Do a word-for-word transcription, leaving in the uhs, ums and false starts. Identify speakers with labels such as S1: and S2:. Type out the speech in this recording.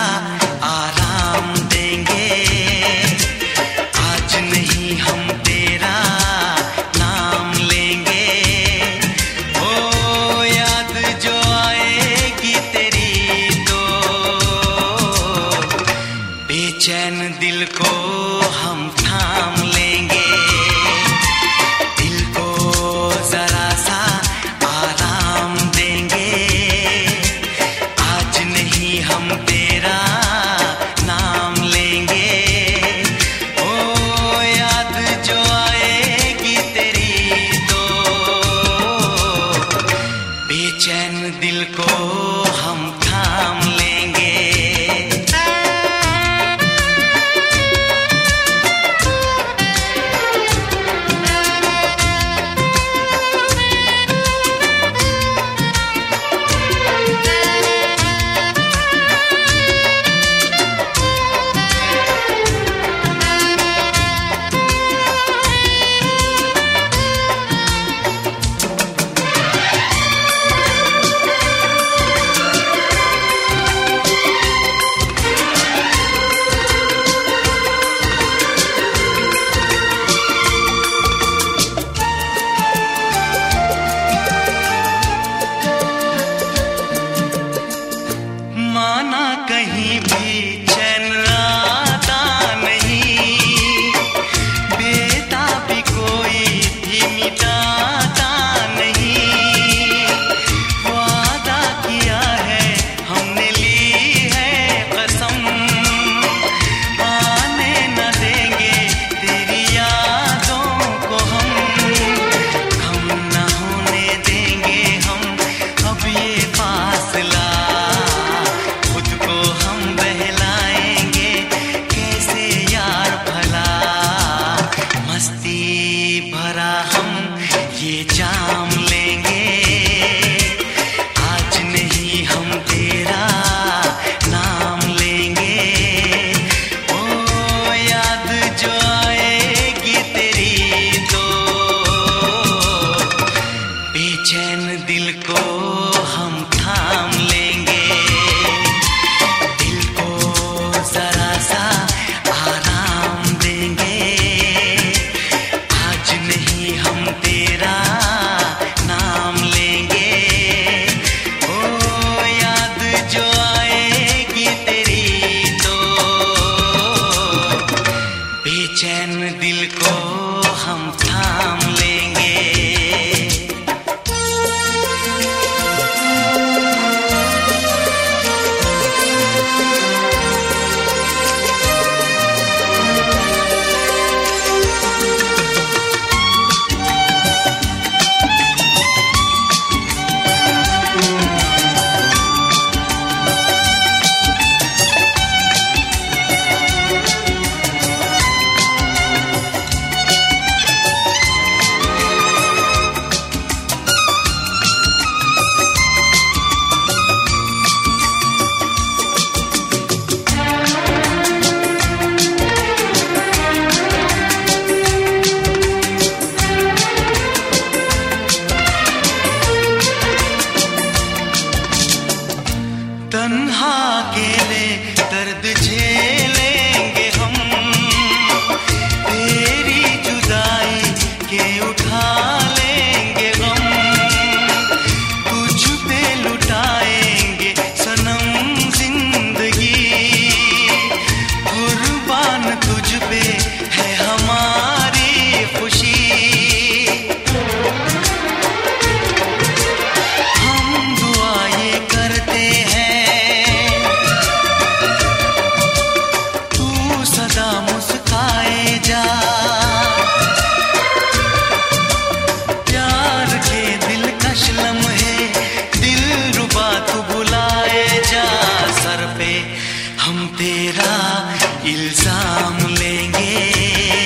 S1: आराम देंगे। आज नहीं हम तेरा नाम लेंगे। ओ याद जो आएगी तेरी तो बेचैन दिल को हम थाम लेंगे। दिल को जरा सा आराम देंगे। आज नहीं हम तेरा नाम लेंगे। ओ याद जो आएगी तेरी तो बेचैन दिल को हम थाम लेंगे। माना कहीं भी चैन आता नहीं, बेताबी कोई भी मिटाता नहीं। वादा किया है हमने ली है कसम, आने न देंगे तेरी यादों को हम। हम न होने देंगे हम अब ये फासला, हम बहलाएंगे कैसे यार भला। मस्ती भरा हम ये जाम लेंगे। आज नहीं हम तेरा नाम लेंगे। ओ याद जो आएगी तेरी तो बेचैन दिल को हम थाम लेंगे। जरा सा आराम देंगे। आज नहीं हम तेरा नाम लेंगे। ओ याद जो आएगी तेरी तो बेचैन दिल को हम थाम लेंगे। तन्हा अकेले दर्द झेलेंगे हम, तेरी जुदाई के उठा लेंगे गम। तुझ पे लुटाएंगे सनम जिंदगी, कुर्बान तुझ पे है हमारी खुशी। हम दुआ ये करते हैं मुस्काए जा, प्यार के दिलकश लम्हे दिलरुबा तू बुलाए जा। सर पे हम तेरा इल्जाम लेंगे।